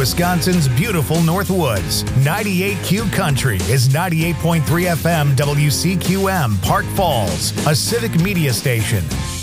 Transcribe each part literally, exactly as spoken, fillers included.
Wisconsin's beautiful Northwoods. ninety-eight Q Country is ninety-eight point three F M W C Q M, Park Falls, a civic media station.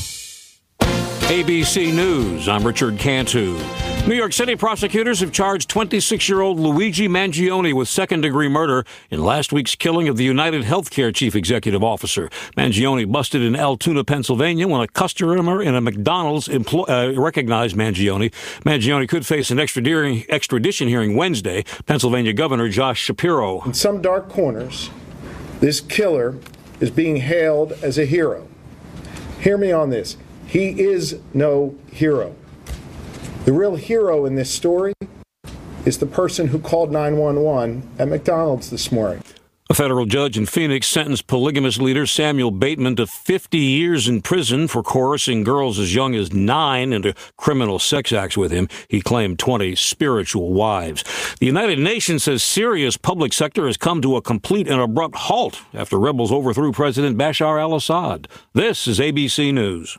A B C News, I'm Richard Cantu. New York City prosecutors have charged twenty-six-year-old Luigi Mangione with second-degree murder in last week's killing of the United Healthcare chief executive officer. Mangione busted in Altoona, Pennsylvania, when a customer in a McDonald's empl- uh, recognized Mangione. Mangione could face an extradition extradition hearing Wednesday. Pennsylvania Governor Josh Shapiro. In some dark corners, this killer is being hailed as a hero. Hear me on this. He is no hero. The real hero in this story is the person who called nine one one at McDonald's this morning. A federal judge in Phoenix sentenced polygamous leader Samuel Bateman to fifty years in prison for coercing girls as young as nine into criminal sex acts with him. He claimed twenty spiritual wives. The United Nations says Syria's public sector has come to a complete and abrupt halt after rebels overthrew President Bashar al-Assad. This is A B C News.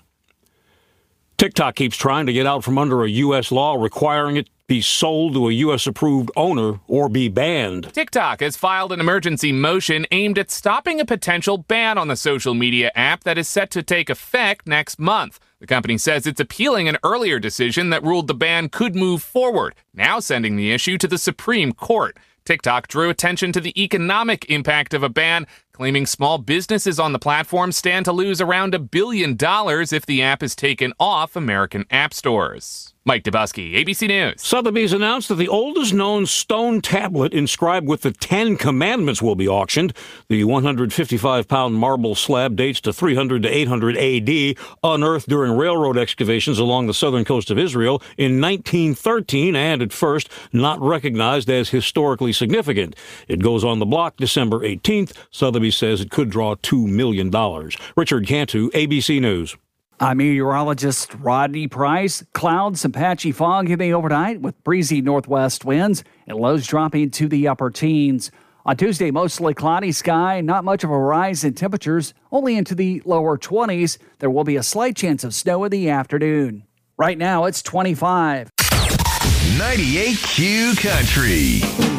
TikTok keeps trying to get out from under a U S law requiring it be sold to a U S-approved owner or be banned. TikTok has filed an emergency motion aimed at stopping a potential ban on the social media app that is set to take effect next month. The company says it's appealing an earlier decision that ruled the ban could move forward, now sending the issue to the Supreme Court. TikTok drew attention to the economic impact of a ban, claiming small businesses on the platform stand to lose around a billion dollars if the app is taken off American app stores. Mike Dubusky, A B C News. Sotheby's announced that the oldest known stone tablet inscribed with the Ten Commandments will be auctioned. The one hundred fifty-five pound marble slab dates to three hundred to eight hundred A D, unearthed during railroad excavations along the southern coast of Israel in nineteen thirteen, and at first not recognized as historically significant. It goes on the block December eighteenth. Sotheby's says it could draw two million dollars. Richard Cantu, A B C News. I'm meteorologist Rodney Price. Clouds and patchy fog hitting overnight with breezy northwest winds and lows dropping to the upper teens. On Tuesday, mostly cloudy sky, not much of a rise in temperatures, only into the lower twenties. There will be a slight chance of snow in the afternoon. Right now, it's twenty-five. ninety-eight Q Country.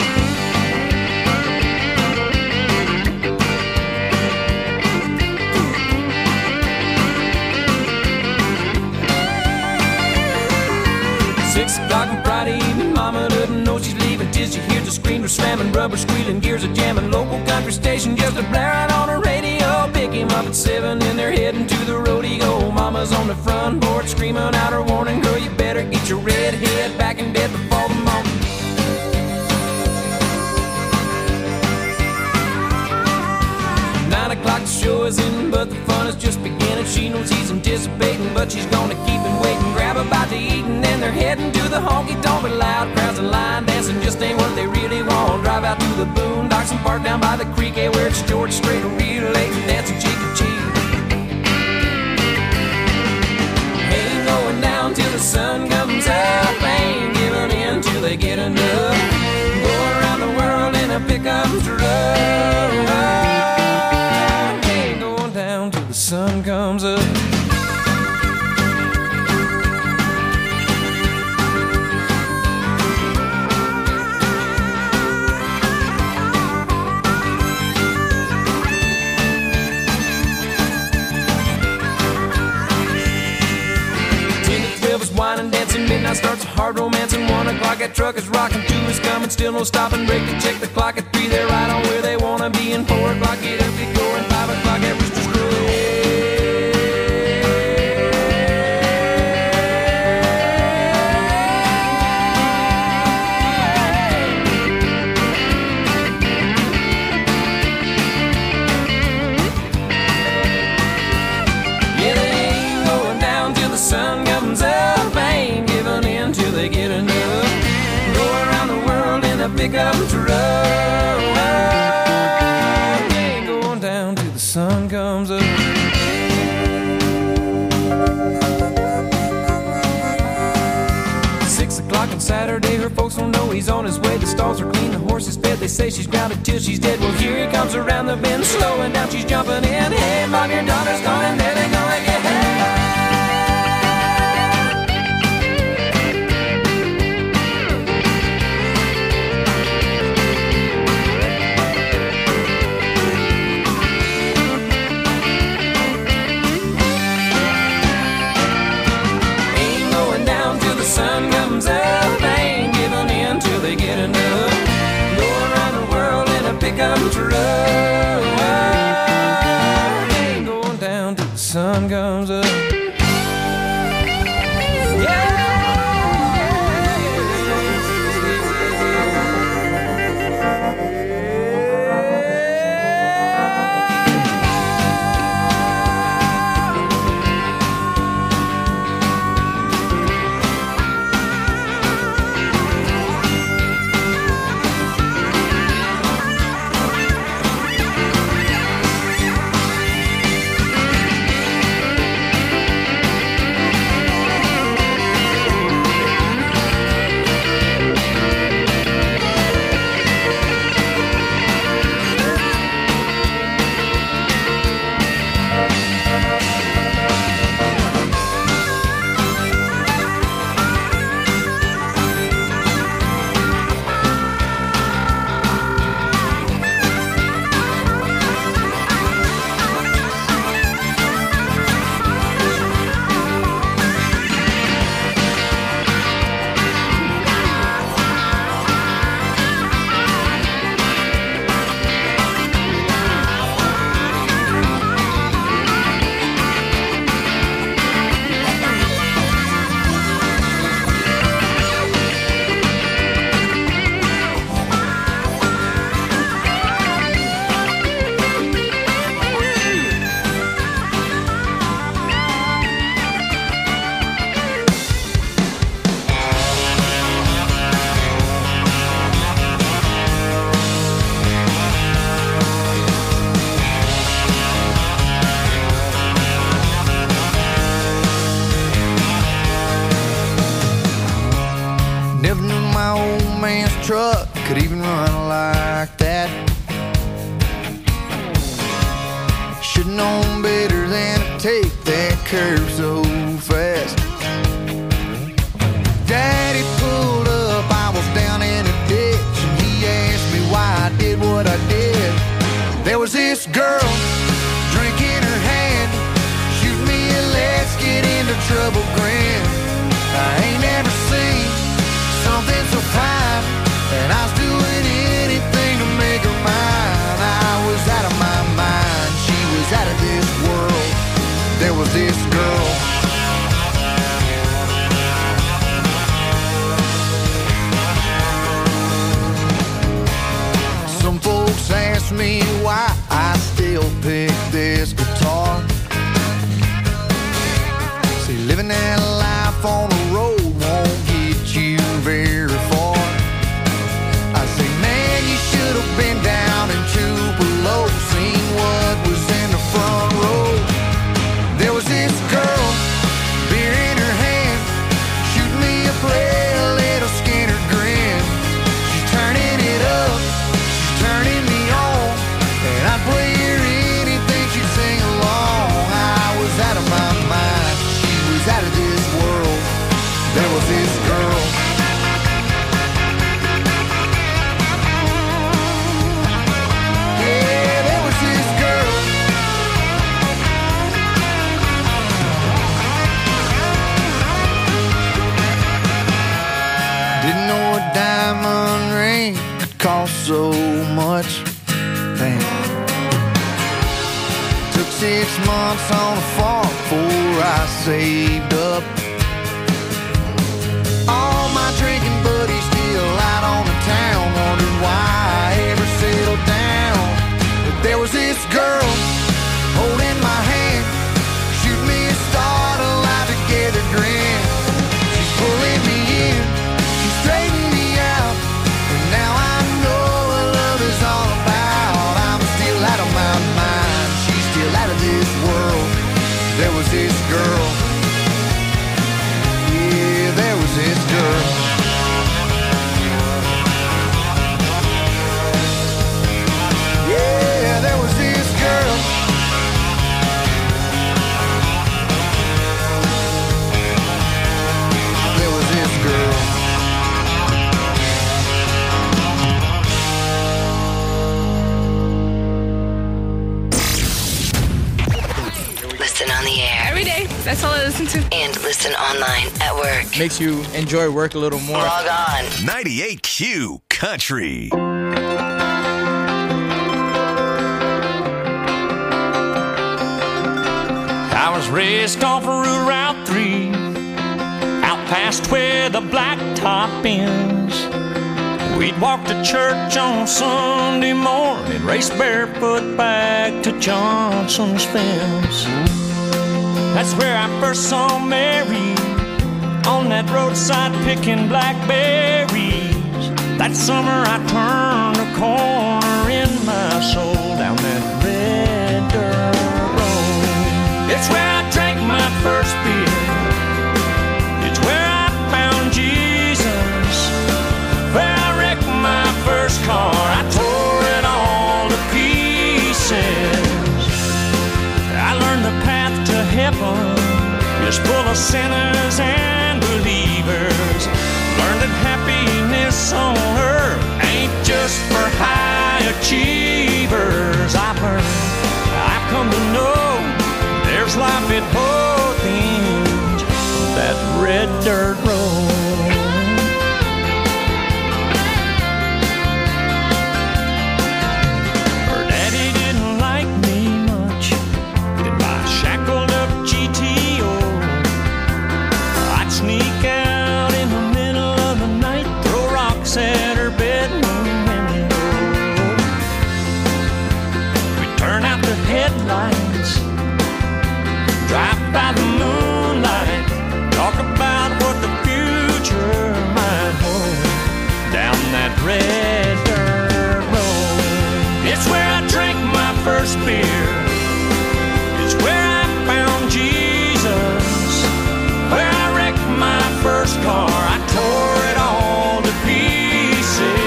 Six o'clock on Friday evening, mama doesn't know she's leaving till she hears the screamer slamming, rubber squealing, gears are jamming, local country station just a blaring on the radio. Pick him up at seven and they're heading to the rodeo. Mama's on the front porch screaming out her warning, girl, you better get your red head back in bed before the morning. Nine o'clock the show is in, but the fun is just beginning. She knows he's anticipating, but she's gonna keep him waiting. Grab a bite to eat and then they're heading to the honky tonk. But loud crowds and line dancing just ain't what they really want. Drive out to the boondocks and park down by the creek, eh, where it's George Strait real late and dancing cheek to cheek. Ain't going down till the sun comes up, ain't giving in till they get enough. Go around the world in a pickup truck. The sun comes up. Ten to twelve is wine and dancing, midnight starts a hard romancing. One o'clock that truck is rocking, two is coming, still no stopping. Break to check the clock at three, they're right on where they wanna be. And four o'clock get up, get going, five o'clock at Rooster's Crow. Pickup truck, ain't going down till the sun comes up. Six o'clock on Saturday, her folks don't know he's on his way. The stalls are clean, the horse is fed. They say she's grounded till she's dead. Well, here he comes around the bend, slowing down, she's jumping in. Hey, mom, your daughter's coming, there they go again. truck could even run like that. Should've known better than to take that curve so fast. Daddy pulled up, I was down in a ditch, and he asked me why I did what I did. There was this girl, drink in her hand, shoot me a let's get into trouble grin. I ain't never seen something so fine, and I was doing anything to make her mine. I was out of my mind, she was out of this world. There was this girl. Some folks ask me why I still pick this guitar. See, living that life on the road won't get you very far. I say, man, you should have been down in Tupelo, seen what was in the front row. There was this girl, beer in her hand, shooting me a play, a little Skinner grin. She's turning it up, she's turning me on, and I'd play her anything she'd sing along. I was out of my mind, she was out of this world. There was this girl. Yeah, there was this girl. Didn't know a diamond ring could cost so much. Damn. Took six months on a farm before I saved up. All my drinking buddies still out on the town, wondered why I ever settled down. But there was this girl holding my hand, shoot me a start, a lie together grin. She's pulling me in, she's straightening me out, and now I know what love is all about. I'm still out of my mind, she's still out of this world. There was this girl. Yeah, there was this girl. Yeah, there was this girl. There was this girl. Listen on the air. Every day. That's all I listen to. And listen online at work. Makes you enjoy work a little more. Log on. ninety-eight Q Country. I was raised off of Route three, out past where the blacktop ends. We'd walk to church on Sunday morning, race barefoot back to Johnson's fence. That's where I first saw Mary, on that roadside picking blackberries. That summer I turned a corner in my soul, down that red dirt road. It's where I drank my first beer, it's where I found Jesus, where I wrecked my first car, I tore it all to pieces. I learned the path to heaven is full of sinners and believers. Learned that happiness on earth ain't just for high achievers. I've learned, I've come to know there's life at both ends of that red dirt road. Her daddy didn't like me much, in my shackled up G T O. I'd sneak out in the middle of the night, throw rocks at her bedroom window. We'd turn out the headlights, drive by the moonlight, talk about what the future might hold, down that red dirt road. It's where I drank my first beer, it's where I found Jesus, where I wrecked my first car, I tore it all to pieces.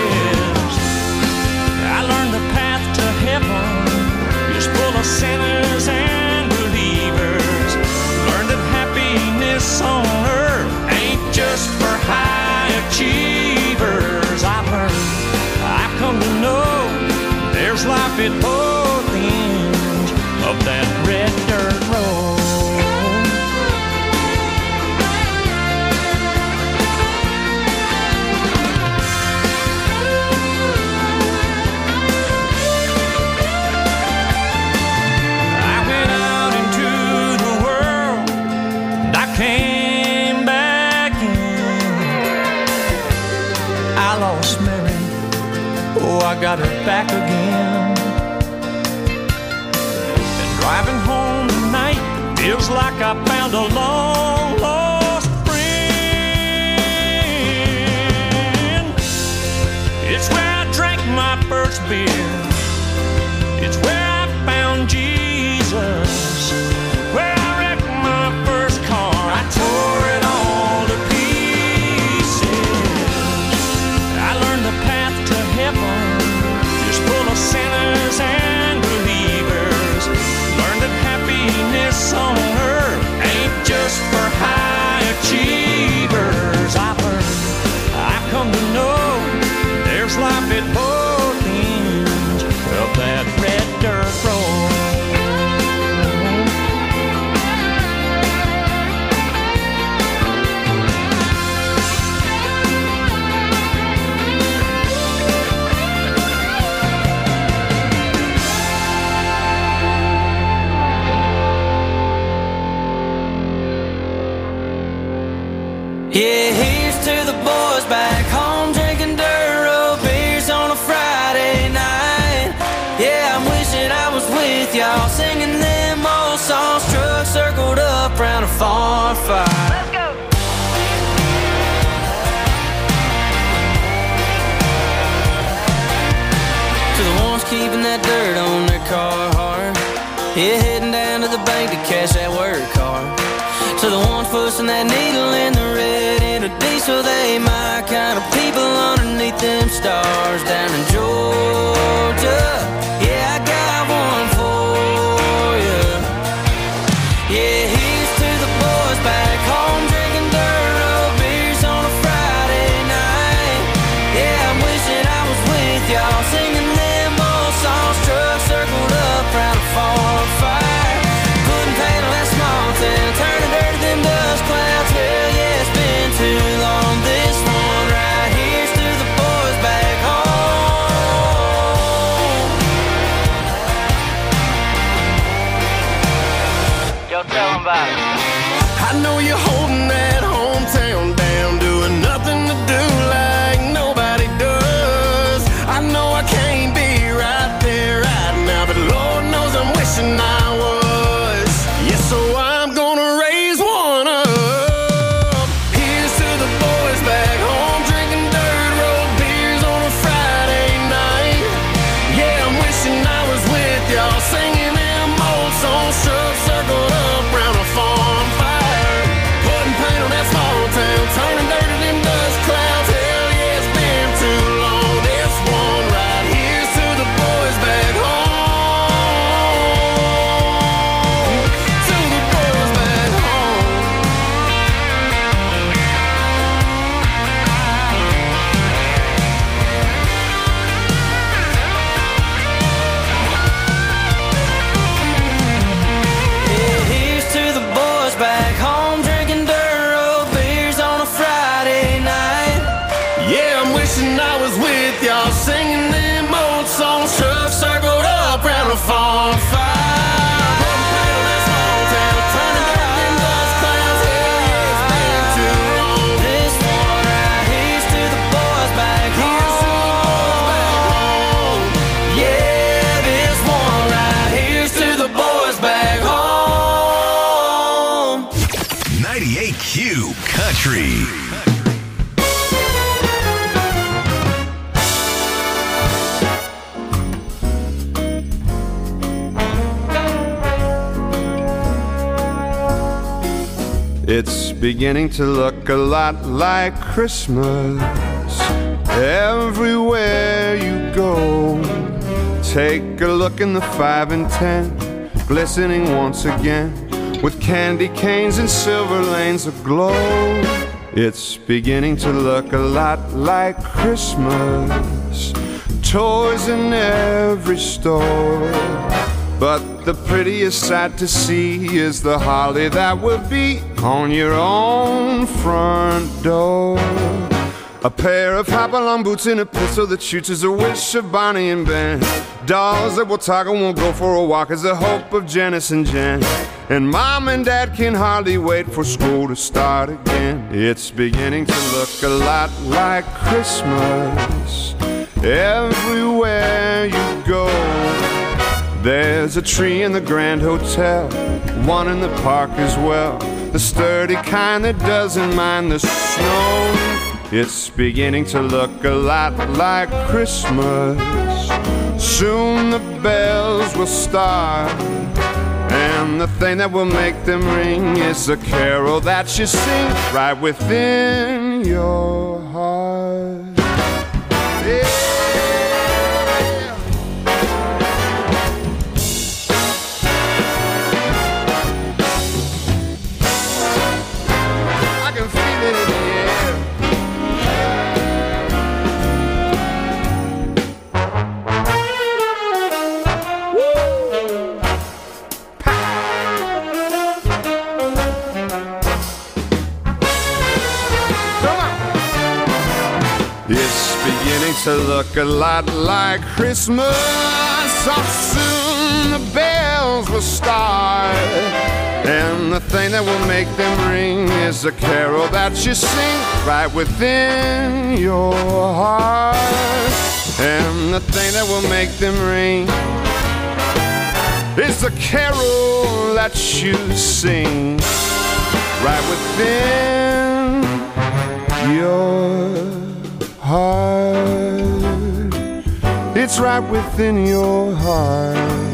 life at both ends of that red dirt road. I went out into the world and I came back in. I lost Mary, oh, I got her back again. And driving home tonight feels like I found a long lost friend. It's where I drank my first beer. It's where I found Jesus. Where I wrecked my first car. I tore it all to pieces. I learned the path to heaven is full of sinners and believers. Learned that happiness on earth ain't just for high achievers. I learned, I've come to know there's life at both ends of that red dirt road. Yeah, here's to the boys back home drinking dirt road beers on a Friday night. Yeah, I'm wishing I was with y'all singing them old songs. Trucks circled up round a farm fire. Let's go. To the ones keeping that dirt on their car hard. Yeah, heading down to the bank to cash that work car. To the ones pushing that needle in the red into diesel, they my kind of people underneath them stars down in Georgia. Yeah, I got one for you. Yeah, here's to the boys back home drinking dirt road beers on a Friday night. Yeah, I'm wishing I was with y'all singing them old songs. Trucks circled up round a farm fire. Putting paint on that small town, turning dirt to them dust clouds. Hell yeah, it's been too long. This one right here's to the boys back home. Yo, tell them about it. I know you're holding that hometown down, doing nothing to do like nobody does. I know I can't be right there right now, but Lord knows I'm wishing I was. Yeah, so I'm gonna raise one up. Here's to the boys back home drinking dirt road beers on a Friday night. Yeah, I'm wishing I was with y'all singing them old songs. Trucks circled up round a farm fire. Putting paint on that small town, turning dirt to them dust clouds. Hell yeah, it's been too long. This one right here's to the boys back home. To the boys back home. Yeah, here's to the boys back home drinking dirt road beers on a Friday night. Yeah, I'm wishing I was with y'all singing them old songs. Trucks circled up round a farm fire. Putting paint on that small town, turning dirt to them dust clouds. Hell yeah, it's been too long. This one right here's to the boys back home. Yeah, this one right here's to the boys back home. ninety-eight Q Country. It's beginning to look a lot like Christmas everywhere you go. Take a look in the five and ten, glistening once again with candy canes and silver lanes aglow. It's beginning to look a lot like Christmas. toys in every store. But the prettiest sight to see is the holly that will be on your own front door. A pair of hop-along boots and a pistol that shoots is a wish of Bonnie and Ben. Dolls that will talk and won't go for a walk is the hope of Janice and Jen. And Mom and Dad can hardly wait for school to start again. It's beginning to look a lot like Christmas everywhere you go. There's a tree in the Grand Hotel, one in the park as well, the sturdy kind that doesn't mind the snow. It's beginning to look a lot like Christmas. Soon the bells will start, and the thing that will make them ring is the carol that you sing right within your heart. Yeah. I can feel it in the air. To look a lot like Christmas. So soon the bells will start, and the thing that will make them ring is a carol that you sing right within your heart. And the thing that will make them ring is the carol that you sing right within your heart. It's right within your heart.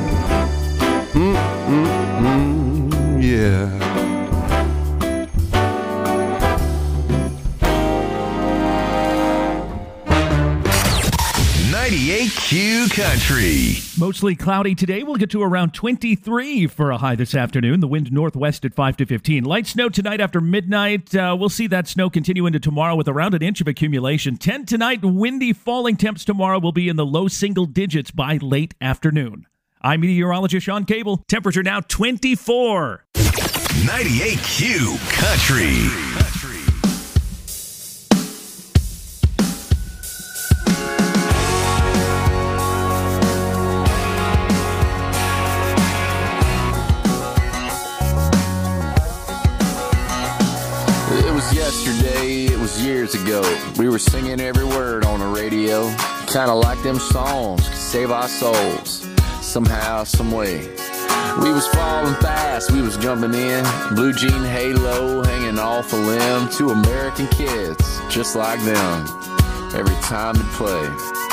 Mm-mm-mm, yeah. ninety-eight Q Country. Mostly cloudy today. We'll get to around twenty-three for a high this afternoon. The wind northwest at five to fifteen. Light snow tonight after midnight. Uh, we'll see that snow continue into tomorrow with around an inch of accumulation. ten tonight. Windy falling temps tomorrow will be in the low single digits by late afternoon. I'm meteorologist Sean Cable. Temperature now twenty-four. ninety-eight Q Country. Yesterday, it was years ago. We were singing every word on the radio. Kinda like them songs could save our souls. Somehow, some way. We was falling fast, we was jumping in. Blue jean halo hanging off a limb. Two American kids, just like them. Every time they'd play.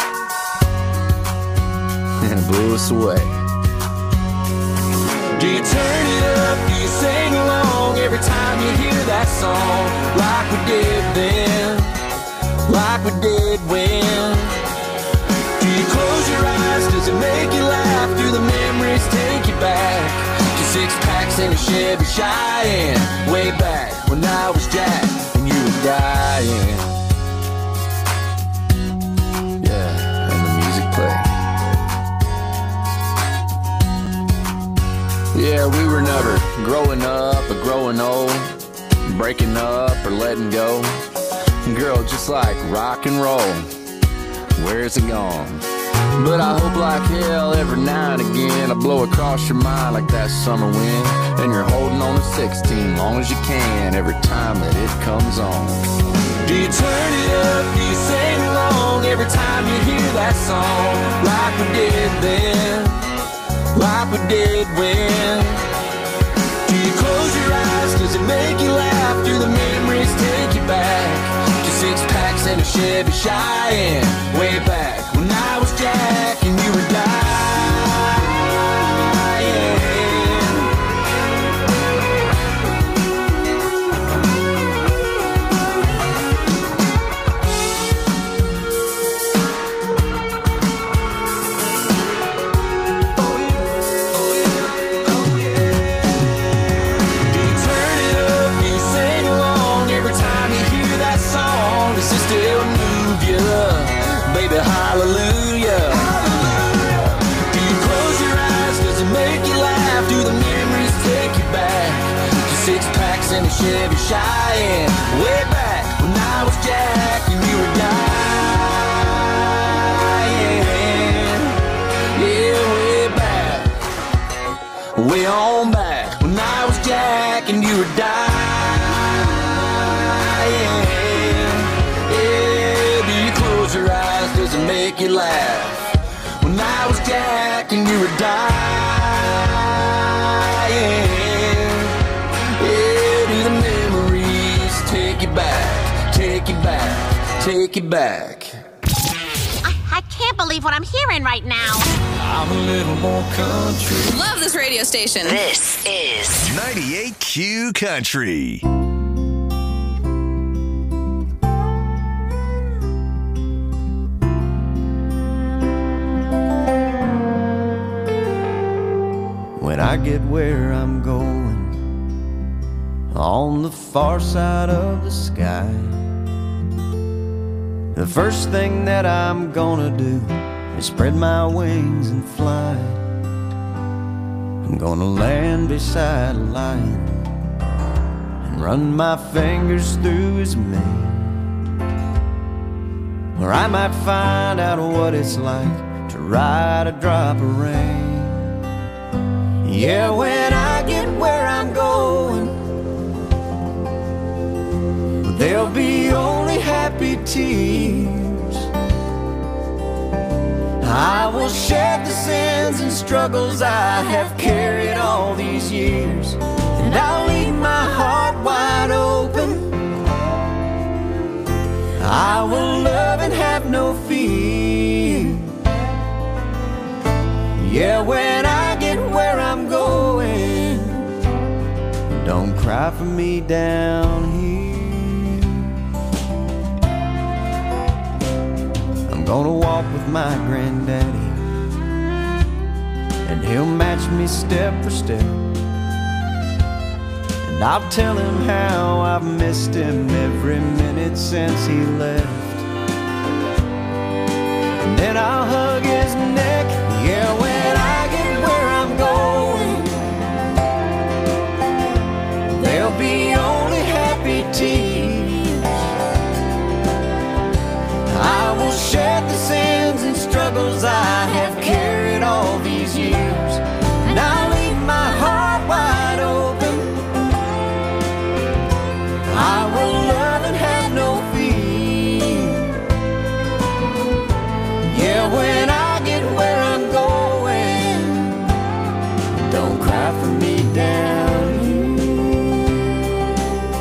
And it blew us away. Do you turn it up? Do you sing along every time you hear that song? Like we did then, like we did when. Do you close your eyes? Does it make you laugh? Do the memories take you back to six packs in a Chevy Cheyenne? Way back when I was Jack and you were dying. Yeah, and the music played. Yeah, we were never growing up or growing old, breaking up or letting go. Girl, just like rock and roll, where's it gone? But I hope like hell every now and again I blow across your mind like that summer wind. And you're holding on to sixteen long as you can every time that it comes on. Do you turn it up? Do you sing along every time you hear that song? Like we did then, like we did when. Do you close your eyes? Does it make you laugh? Do the memories take you back to six packs and a Chevy Cheyenne? Way back when I was Jack and you were dying. Does it still move you? Baby, how Cheyenne. Way back when I was Jack and you were Diane. Yeah, way back, way on back when I was Jack and you were Diane. Yeah, do you close your eyes? Does it make you laugh? When I was Jack and you were Diane. Yeah, do the memories take you back, take you back, take you back. I, I can't believe what I'm hearing right now. I'm a little more country. Love this radio station. This is ninety-eight Q Country. When I get where I'm going, on the far side of the sky, the first thing that I'm gonna do is spread my wings and fly. I'm gonna land beside a lion and run my fingers through his mane, or I might find out what it's like to ride a drop of rain. Yeah, when I get where I'm going, there'll be only happy tears. I will shed the sins and struggles I have carried all these years, and I'll leave my heart wide open. I will love and have no fear. Yeah, when I get where I'm going, don't cry for me down here. I'm gonna walk with my granddaddy, and he'll match me step for step, and I'll tell him how I've missed him every minute since he left. And then I'll hug his neck. Yeah, when I get where I'm going, there'll be only happy tears. I will shed the sins and struggles I have carried all these years, and I'll leave my heart wide open. I will love and have no fear. Yeah, when I get where I'm going, don't cry for me down here.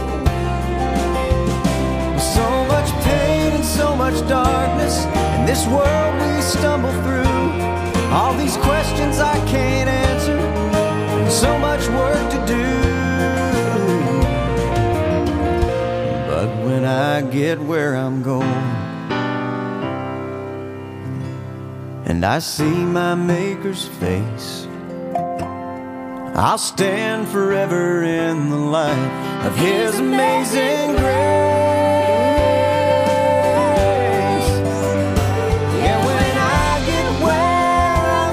So much pain and so much darkness in this world we stumble through. All these questions I can't answer, and so much work to do. But when I get where I'm going, and I see my Maker's face, I'll stand forever in the light of His amazing grace. Yeah, when I get where I'm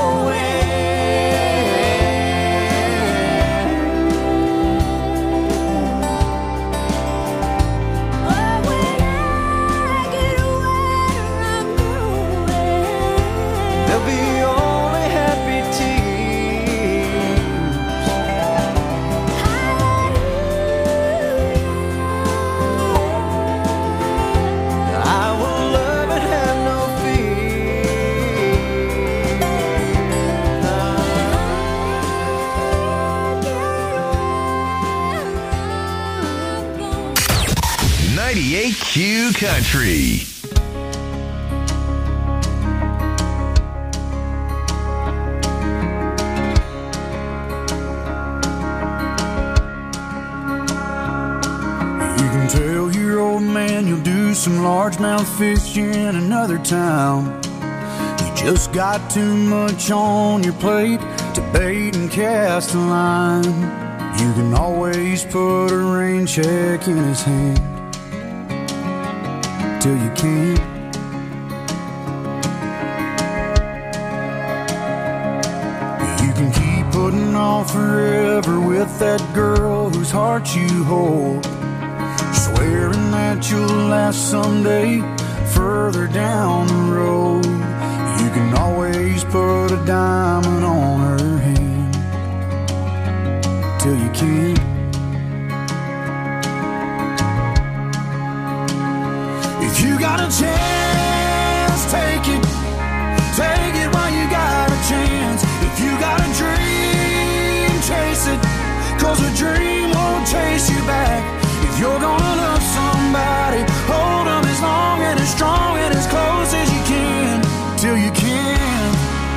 there'll be only happy tears. I will love and have no fear. ninety-eight Q Country. Tell your old man you'll do some largemouth fishing in another town. You just got too much on your plate to bait and cast a line. You can always put a rain check in his hand till you can't. You can keep putting on on forever with that girl whose heart you hold, swearing that you'll last someday further down the road. You can always put a diamond on her hand till you can't. If you got a chance, take it. Take it while you got a chance. If you got a dream, chase it, 'cause a dream won't chase you back. If you're gonna love somebody, hold them as long and as strong and as close as you can, till you can.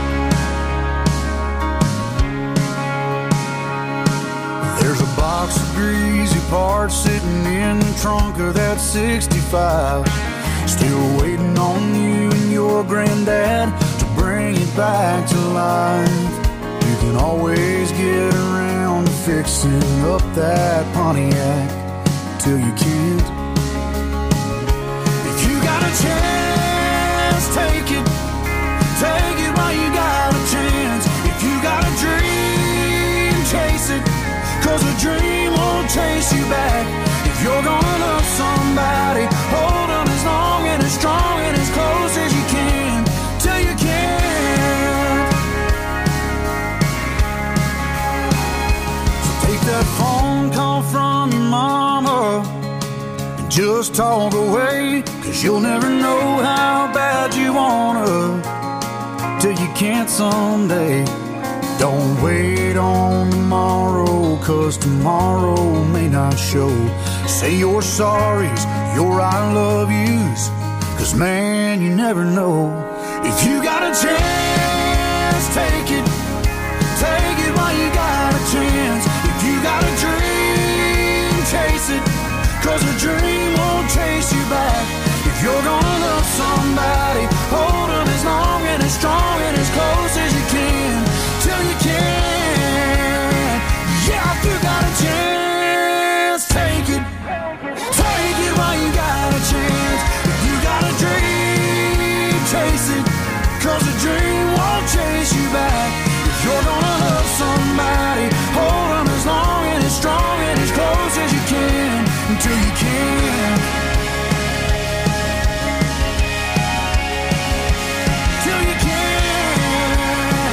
There's a box of greasy parts sitting in the trunk of that sixty-five, still waiting on you and your granddad to bring it back to life. You can always get around to fixing up that Pontiac till you can't. If you got a chance, take it. Take it while you got a chance. If you got a dream, chase it, 'cause a dream won't chase you back. If you're gonna love somebody, hold them as long and as strong and as close as you can, till you can. So take that phone call from your mama and just talk away, 'cause you'll never know how bad you wanna till you can't someday. Don't wait on tomorrow, 'cause tomorrow may not show. Say your sorries, your I love yous, 'cause man, you never know. If you got a chance, take it. Take it while you got a chance. If you got a dream, chase it, 'cause a dream won't chase you back. If you're gonna love somebody, hold them as long and as strong and as close as you can, till you can. Yeah, if you got a chance, take it. Take it while you got a chance. If you got a dream, chase it, 'cause a dream won't chase you back. If you're gonna love somebody, hold them as long and as strong and as close as you can, until you can. Till you can.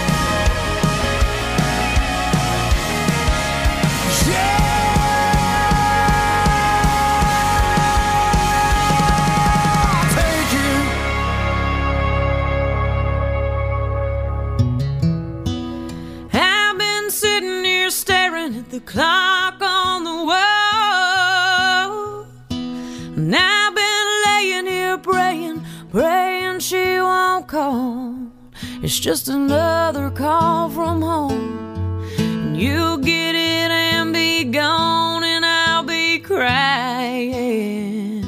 Yeah. Take it. I've been sitting here staring at the clock on the wall, and I've been laying here praying, praying she won't call. It's just another call from home, and you'll get it and be gone, and I'll be crying.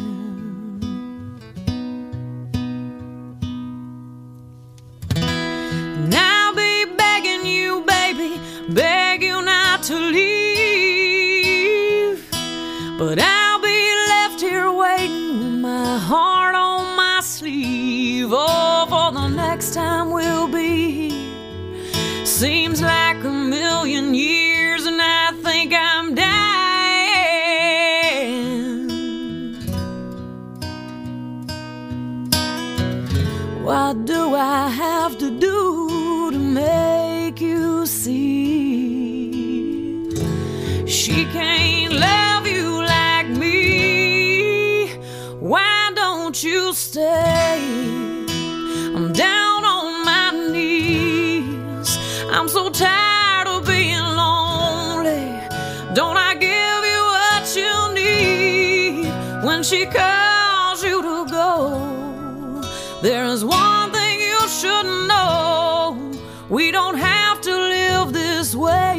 And I'll be begging you, baby, beg you not to leave, but I'll be left here waiting with my heart on my sleeve. Oh, for the next time we'll be here, seems like a million years, and I think I'm dying. What do I have to do to make you see she can't love you like me? Why don't you stay? I'm down on my knees. I'm so tired of being lonely. Don't I give you what you need when she calls you to go? There is one thing you should know. We don't have to live this way.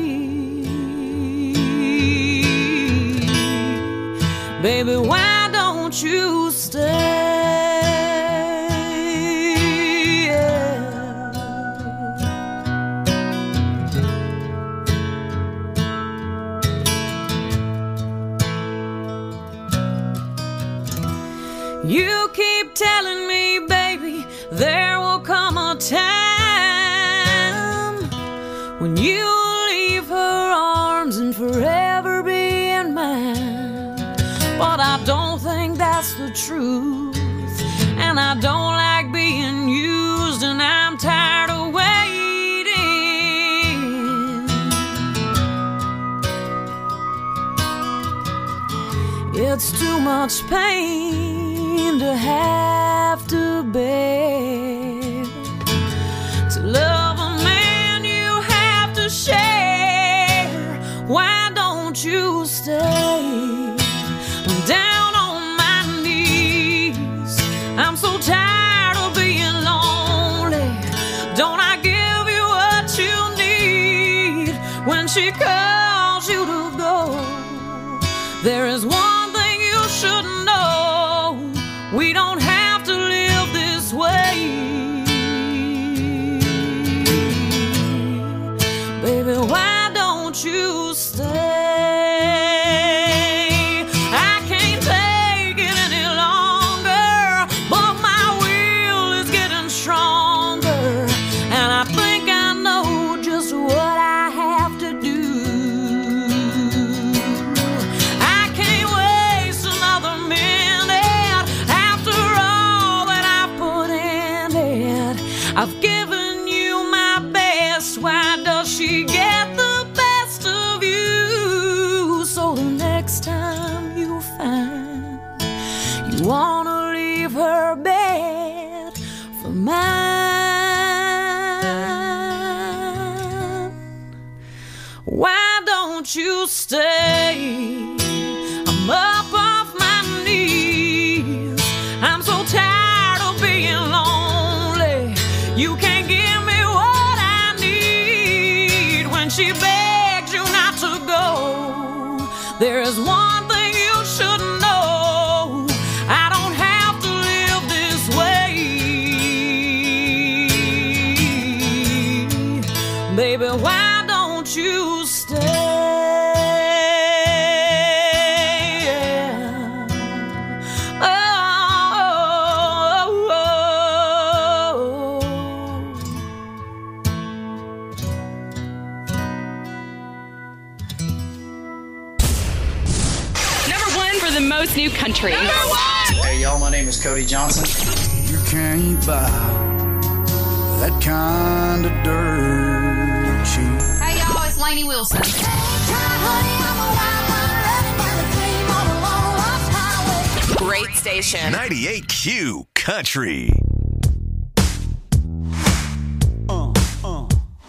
Baby, why don't you stay? You keep telling me, baby, there will come a time when you'll don't like being used, and I'm tired of waiting. It's too much pain to have to bear. To love a man you have to share. Why don't you stay? I'm down on my knees. I'm so tired of being lonely. Don't I give you what you need when she calls you to go? There is one thing you should know. We don't have to live this way. Baby, why don't you stay? I can't take it any longer, but my will is getting stronger, and I think I know just what I have to do. I can't waste another minute after all that I've put in it. I've given you my best. Why does she get the best of you? So the next time you find you wanna leave her bed for mine, why don't you stay? I'm up off my knees. I'm so tired of being lonely. You can't give me what I need when she begs you not to go. There is one thing you should know. I don't have to live this way. Baby, why don't you stay? Oh, oh, oh, Number one for the most new country. Number one! Hey, y'all, my name is Cody Johnson. You can't buy that kind of dirt cheap. Hey, y'all, it's Lainey Wilson. Great station. ninety-eight Q Country. Uh, uh.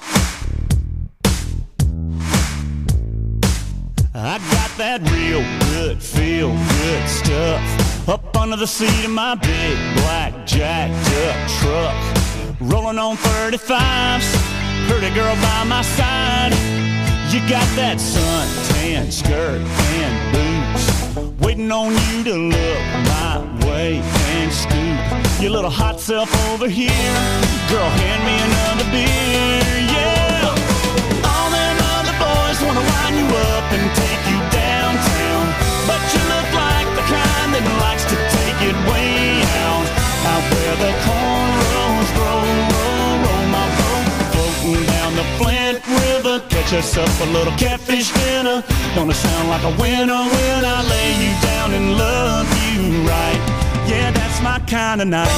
I got that real good, feel good stuff up under the seat of my big black jacked up truck. Rolling on thirty-fives, pretty girl by my side. You got that suntan skirt and boots, waiting on you to look my way and scoop your little hot self over here. Girl, hand me another beer, yeah. All them other boys wanna line you up and take you downtown, but you look like the kind that likes to take it way out, out where the cornrows grow, roll, roll my boat, floating down the Flint River. Catch us up a little catfish dinner. Gonna sound like a winner when I lay you down and love you right. Yeah, that's my kind of night.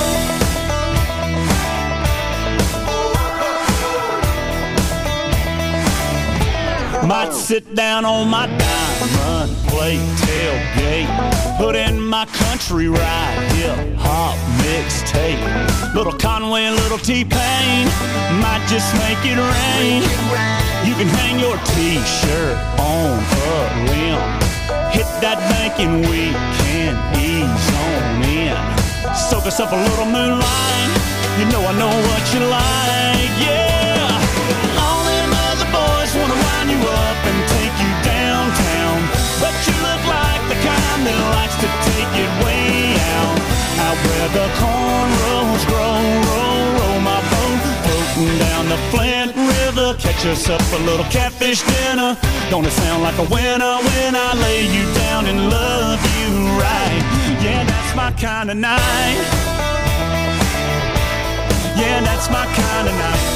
Might sit down on my diamond plate tailgate, put in my country ride, hip hop mixtape. Little Conway, little T-Pain, might just make it rain. You can hang your t-shirt on a limb, hit that bank and we can ease on in. Soak us up a little moonlight, you know I know what you like, yeah. All them other boys wanna wind you up and take you downtown, but you look like the kind that likes to take it way out, out where the cornrows grow, roll, roll my boat, floating down the Flint River. Catch us up a little catfish dinner. Gonna sound like a winner when I lay you down and love you right. Yeah, that's my kind of night. Yeah, that's my kind of night.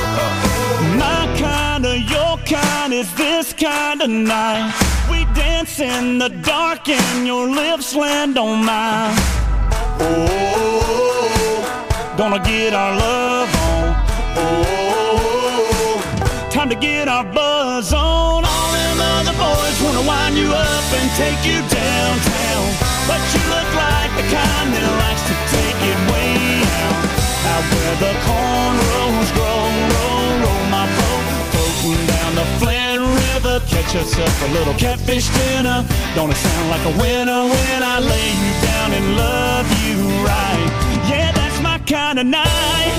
My kind of, your kind is this kind of night. We dance kiss in the dark and your lips land on mine. Oh, gonna get our love on. Oh, time to get our buzz on. All them other boys wanna wind you up and take you downtown, but you look like the kind that likes to take it way out. Out where the cornrows grow, roll, roll my boat, floating down the Flint River. Catch us up a little catfish dinner. Don't it sound like a winner when I lay you down and love you right? Yeah, that's my kind of night.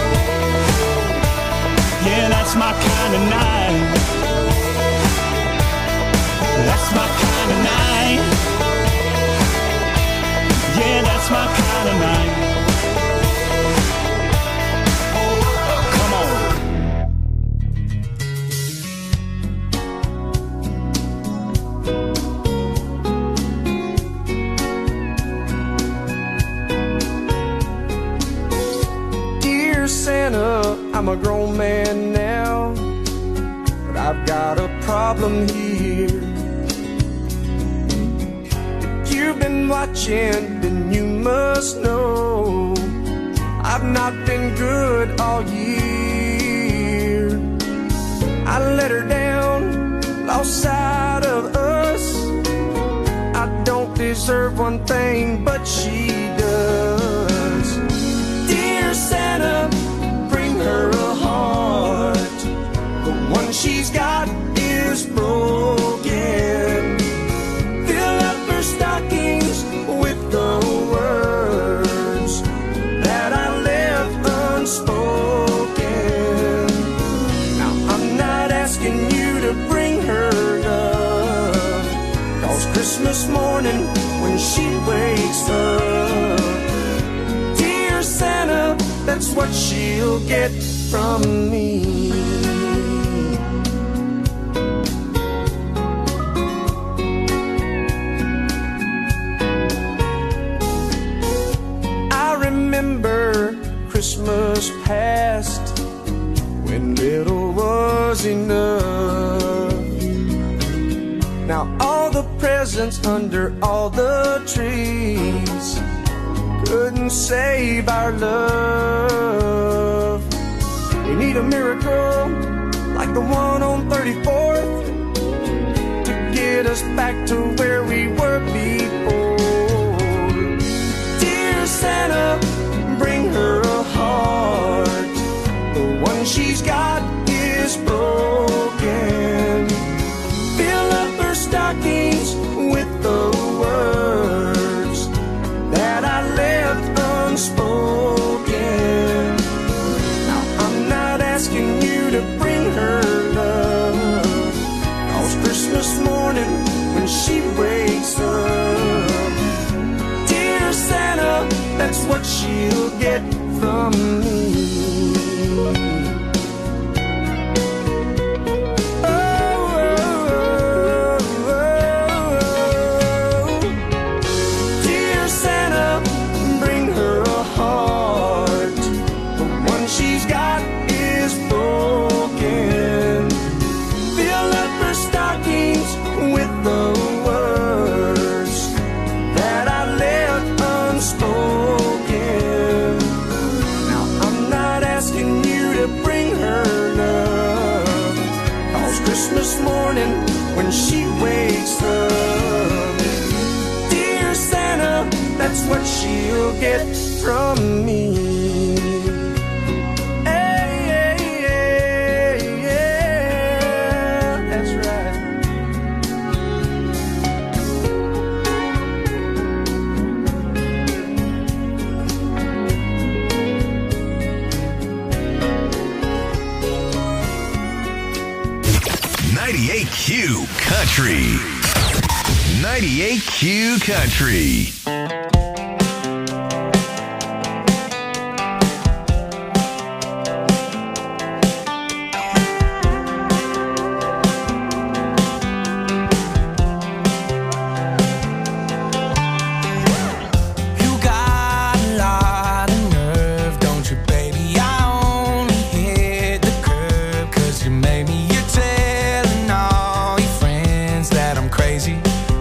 Yeah, that's my kind of night. That's my kind of night. Yeah, that's my kind of night. Come on. Dear Santa, I'm a grown man now, but I've got a problem here. If you've been watching, then you must know I've not been good all year. I let her down, lost sight of us. I don't deserve one thing, but she does. Dear Santa, bring her a heart. The one she's got is broken. Fill up her stockings with the words that I left unspoken. Now I'm not asking you to bring her love, 'cause Christmas morning when she wakes up, dear Santa, that's what she'll get from me. I remember Christmas past when little was enough. Now all the presents under all the trees couldn't save our love. We need a miracle like the one on thirty-fourth to get us back to where we were before. Dear Santa, bring her a heart. The one she's got is broken. Fill up her stockings with the words that I left unspoken. Now I'm not asking you to bring her love, 'cause Christmas morning when she wakes up, dear Santa, that's what she'll get from me. Christmas morning when she wakes up, dear Santa, that's what she'll get from me. Hey, hey, hey, yeah, that's right. ninety-eight Q Country. ninety-eight Q Country. Crazy.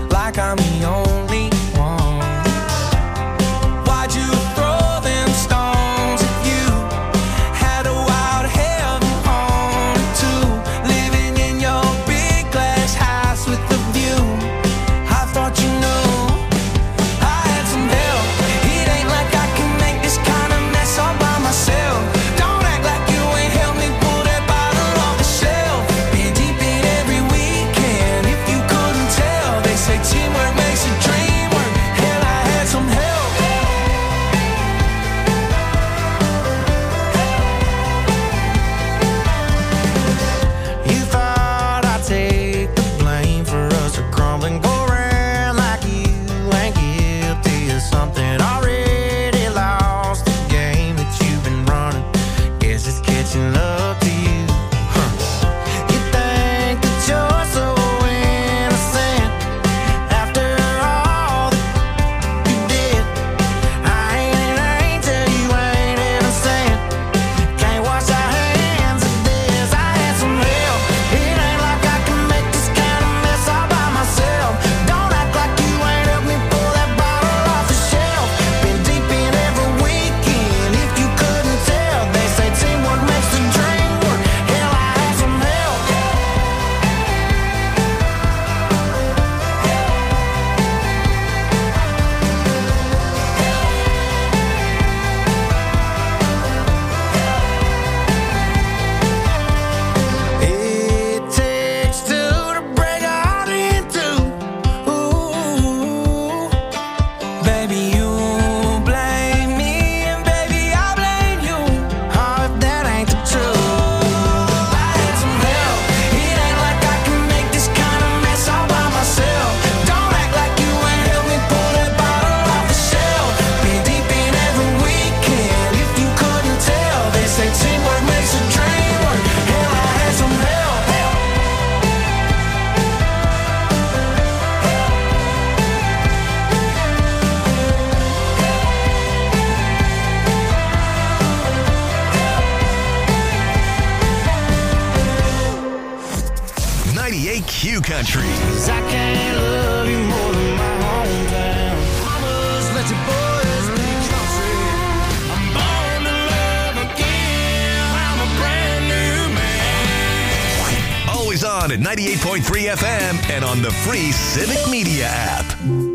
Country. Cause I can't love you more than my hometown. Mamas, let your boys be country. I'm born to love again. I'm a brand new man. Always on at ninety-eight point three F M and on the free Civic Media app.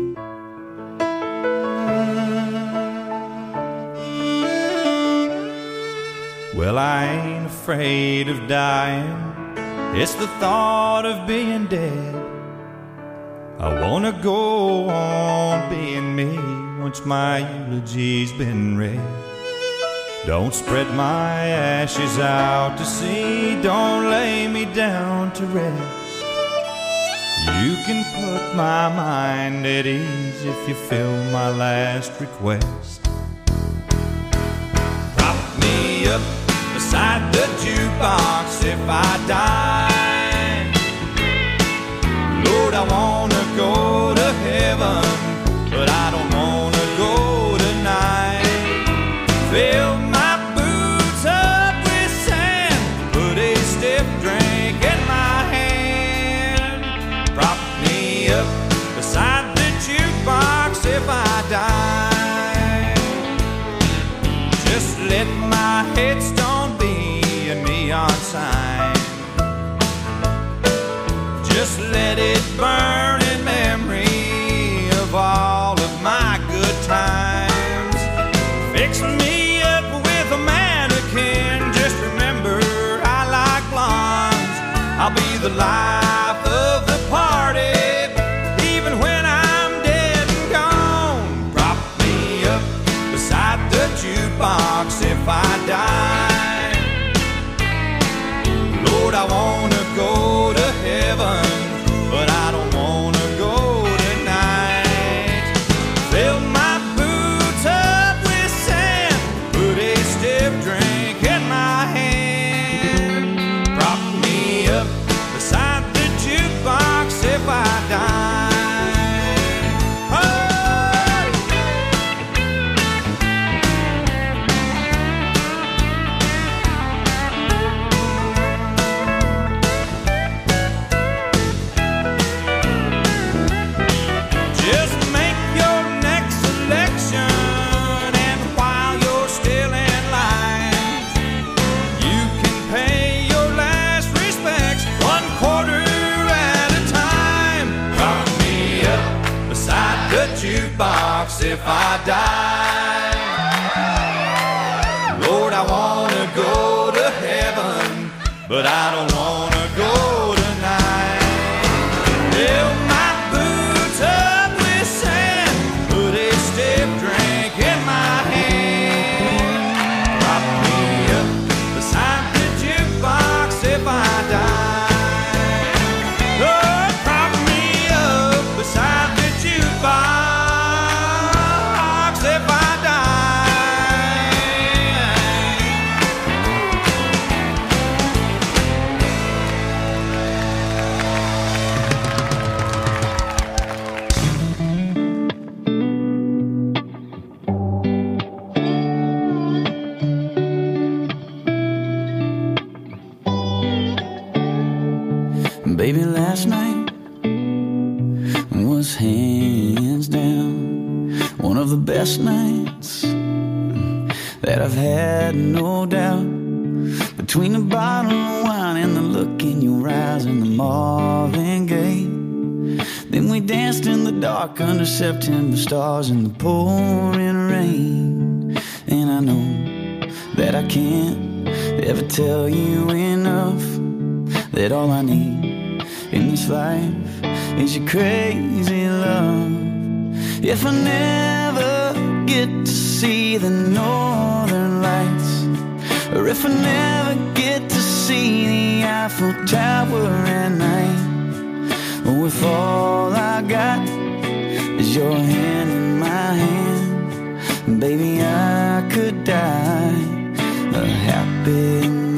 Well, I ain't afraid of dying. It's the thought of being dead. I wanna go on being me once my eulogy's been read. Don't spread my ashes out to sea. Don't lay me down to rest. You can put my mind at ease if you fill my last request. Prop me up beside the jukebox if I die. Lord, I wanna go to heaven, but I don't wanna go tonight. Fill my boots up with sand, put a stiff drink in my hand. Prop me up beside the jukebox if I die. Just let my headstone be a neon sign. Just let it burn in memory of all of my good times. Fix me up with a mannequin. Just remember I like blondes. I'll be the life of the party, even when I'm dead and gone. Prop me up beside the jukebox if I die. Lord, I wanna go to heaven, but I don't wanna go tonight. Fill my boots up with sand, put a stiff drink in my hand. Prop me up beside the jukebox if I die. Jukebox if I die. Lord, I wanna go to heaven, but I don't wanna go tonight. Fill my boots up with sand, put a stiff drink in my hand. Prop me up beside the jukebox if I die. Oh, prop me up beside the jukebox. Baby, last night was hands down one of the best nights that I've had, no doubt. Between the bottle of wine and the look in your eyes and the Marvin Gaye, then we danced in the dark under September stars in the pouring rain. And I know that I can't ever tell you enough that all I need in this life is your crazy love. If I never get to see the northern lights, or if I never get to see the Eiffel Tower at night, or if all I got is your hand in my hand, baby, I could die a happy man.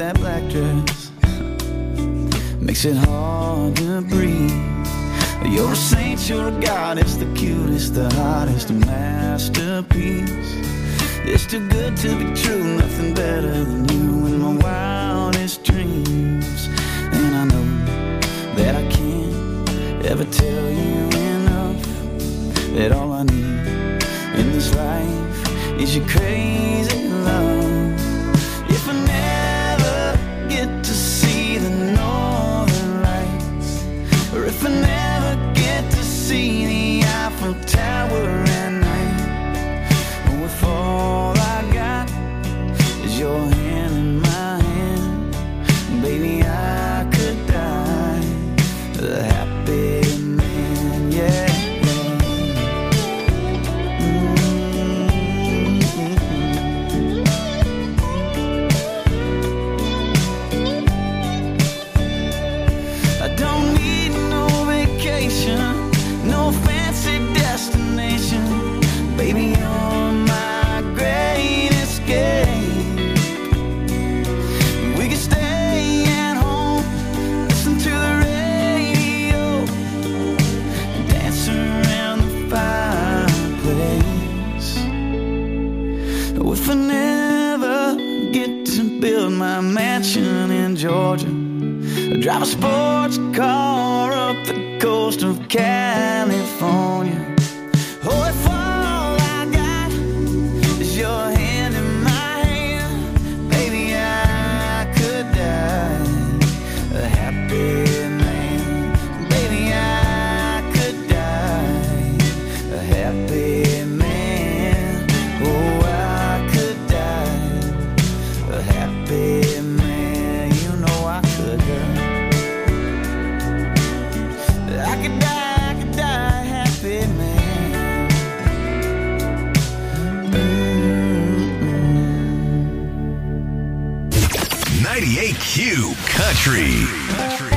that black dress makes it hard to breathe. You're a saint, you're a goddess, the cutest, the hottest, a masterpiece. It's too good to be true, nothing better than you in my wildest dreams. And I know that I can't ever tell you enough, that all I need in this life is your crazy love. If I never get to see the northern lights, or if I never get to see the Eiffel Tower at night, or if all I got is your hand in my hand, baby, I could die a happy man, yeah. No fancy destination, baby, you're my great escape. We can stay at home, listen to the radio, dance around the fireplace. If I never get to build my mansion in Georgia, drive a sports car up the coast of California. Oh, if all I got is your hand in my hand, baby, I could die a happy man. Baby, I could die a happy man. Oh, I could die a happy man. You know I could die. I could die, I could die happy, man. Mm-hmm. ninety-eight Q Country. Country.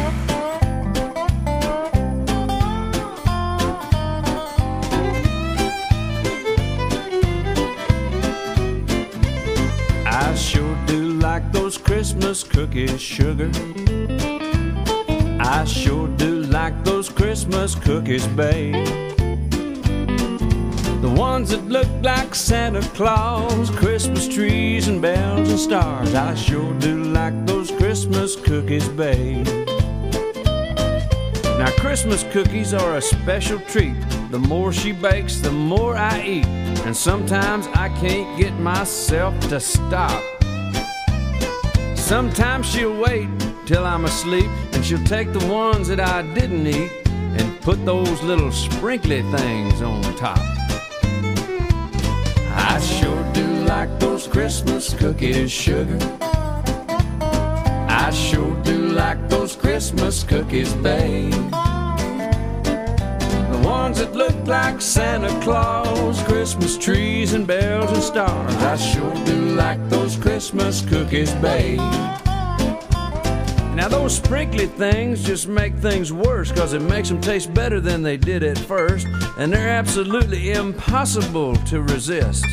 I sure do like those Christmas cookies, sugar. I sure do like those Christmas cookies, babe. The ones that look like Santa Claus, Christmas trees and bells and stars. I sure do like those Christmas cookies, babe. Now Christmas cookies are a special treat. The more she bakes, the more I eat. And sometimes I can't get myself to stop. Sometimes she'll wait till I'm asleep, and she'll take the ones that I didn't eat and put those little sprinkly things on top. I sure do like those Christmas cookies, sugar. I sure do like those Christmas cookies, babe. The ones that look like Santa Claus, Christmas trees and bells and stars. I sure do like those Christmas cookies, babe. Now those sprinkly things just make things worse, cause it makes them taste better than they did at first, and they're absolutely impossible to resist.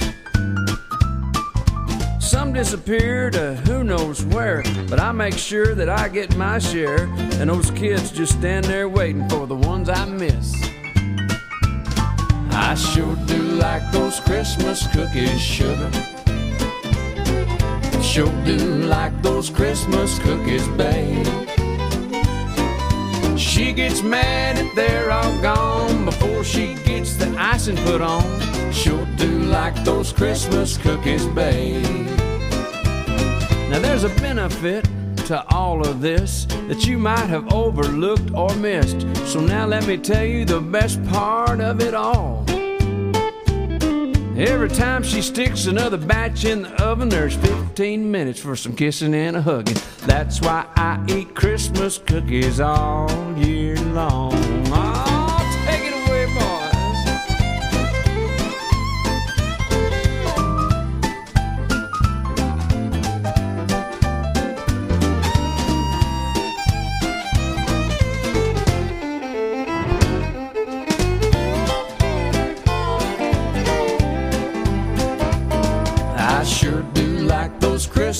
Some disappear to who knows where, but I make sure that I get my share, and those kids just stand there waiting for the ones I miss. I sure do like those Christmas cookies, sugar. Sure do like those Christmas cookies, babe. She gets mad if they're all gone before she gets the icing put on. Sure do like those Christmas cookies, babe. Now there's a benefit to all of this that you might have overlooked or missed. So now let me tell you the best part of it all. Every time she sticks another batch in the oven, there's fifteen minutes for some kissing and a hugging. That's why I eat Christmas cookies all year long. Oh, take it away, boys.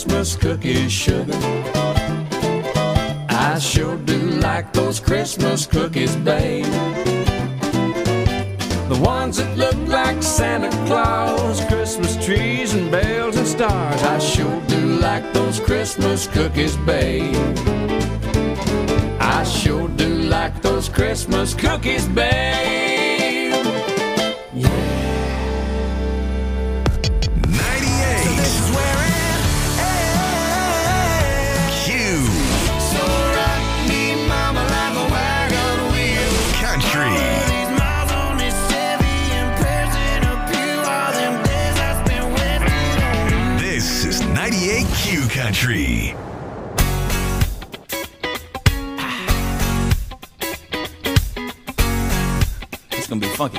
Christmas cookies, sugar. I sure do like those Christmas cookies, babe. The ones that look like Santa Claus, Christmas trees and bells and stars. I sure do like those Christmas cookies, babe. I sure do like those Christmas cookies, babe. Yeah. ninety-eight. So this is where it ends. Q. So rock me, mama, like a wagon wheel. Country. This is ninety-eight Q Country. It's gonna be funky.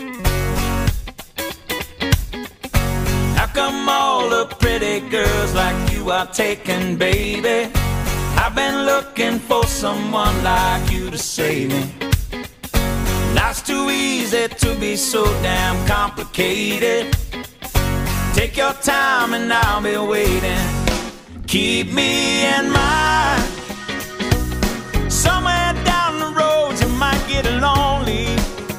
How come all the pretty girls like you are taken, baby? I've been looking for someone like you to save me. Life's too easy to be so damn complicated. Take your time and I'll be waiting. Keep me in mind. Somewhere down the road you might get lonely.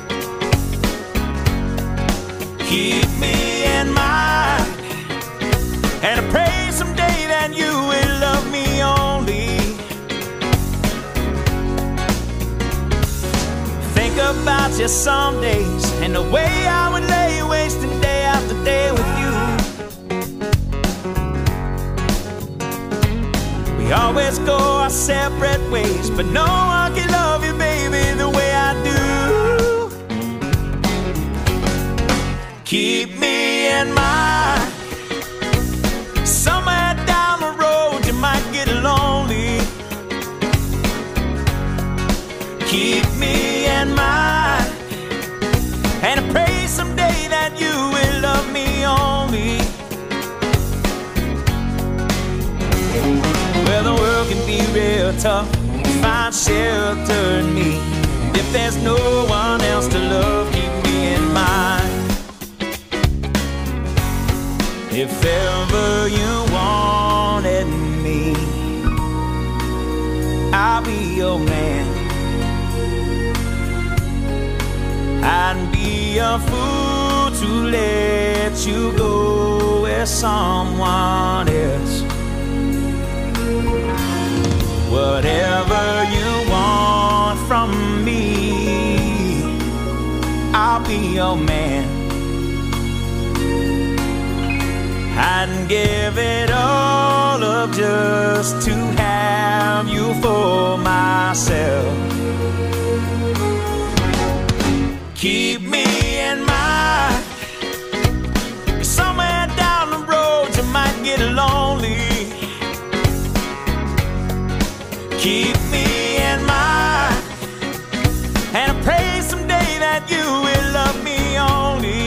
Keep me in mind. And I pray someday that you will love me only. Think about you some days and the way I would lay wasting day after day with you. We always go our separate ways, but no one can love you, baby, the way I do. Keep me in mind. Somewhere down the road you might get lonely. Keep me in mind. And I pray someday that you will love me only. Well, the world can be real tough. Find shelter in me. If there's no one else to love, keep me in mind. If ever you wanted me, I'll be your man. I'd be a fool to let you go with someone else. Whatever you want from me, I'll be your man. I'd give it all up just to have you for myself. Keep me in mind. Somewhere down the road you might get lonely. Keep me in mind. And I pray someday that you will love me only.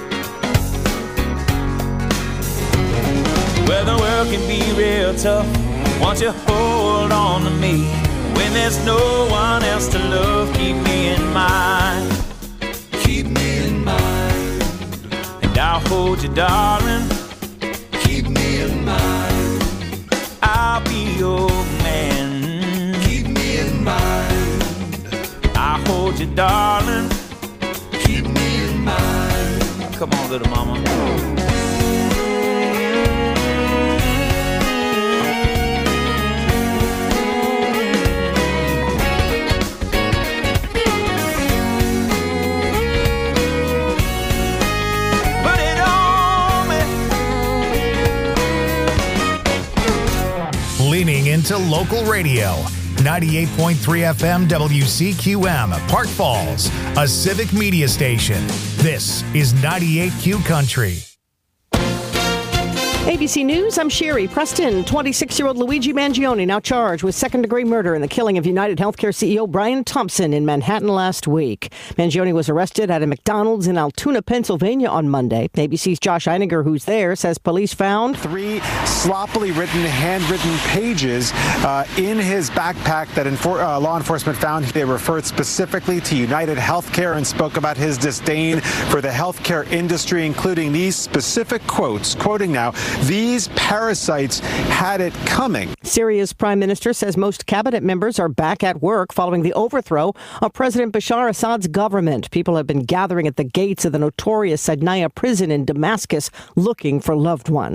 Well, the world can be real tough. Won't you hold on to me? When there's no one else to love, keep me in mind. Keep me in mind. And I'll hold you, darling. Keep me in mind. I'll be your man. Keep me in mind. I'll hold you, darling. Keep me in mind. Come on, little mama. Leaning into local radio. ninety-eight point three F M W C Q M, Park Falls, a civic media station. This is ninety-eight Q Country. A B C News, I'm Sherry Preston. twenty-six-year-old Luigi Mangione now charged with second-degree murder in the killing of United Healthcare C E O Brian Thompson in Manhattan last week. Mangione was arrested at a McDonald's in Altoona, Pennsylvania on Monday. A B C's Josh Einiger, who's there, says police found three sloppily written, handwritten pages uh, in his backpack that enfor- uh, law enforcement found. They referred specifically to United Healthcare and spoke about his disdain for the healthcare industry, including these specific quotes. Quoting now, These parasites had it coming. Syria's prime minister says most cabinet members are back at work following the overthrow of President Bashar Assad's government. People have been gathering at the gates of the notorious Sadnaya prison in Damascus looking for loved ones.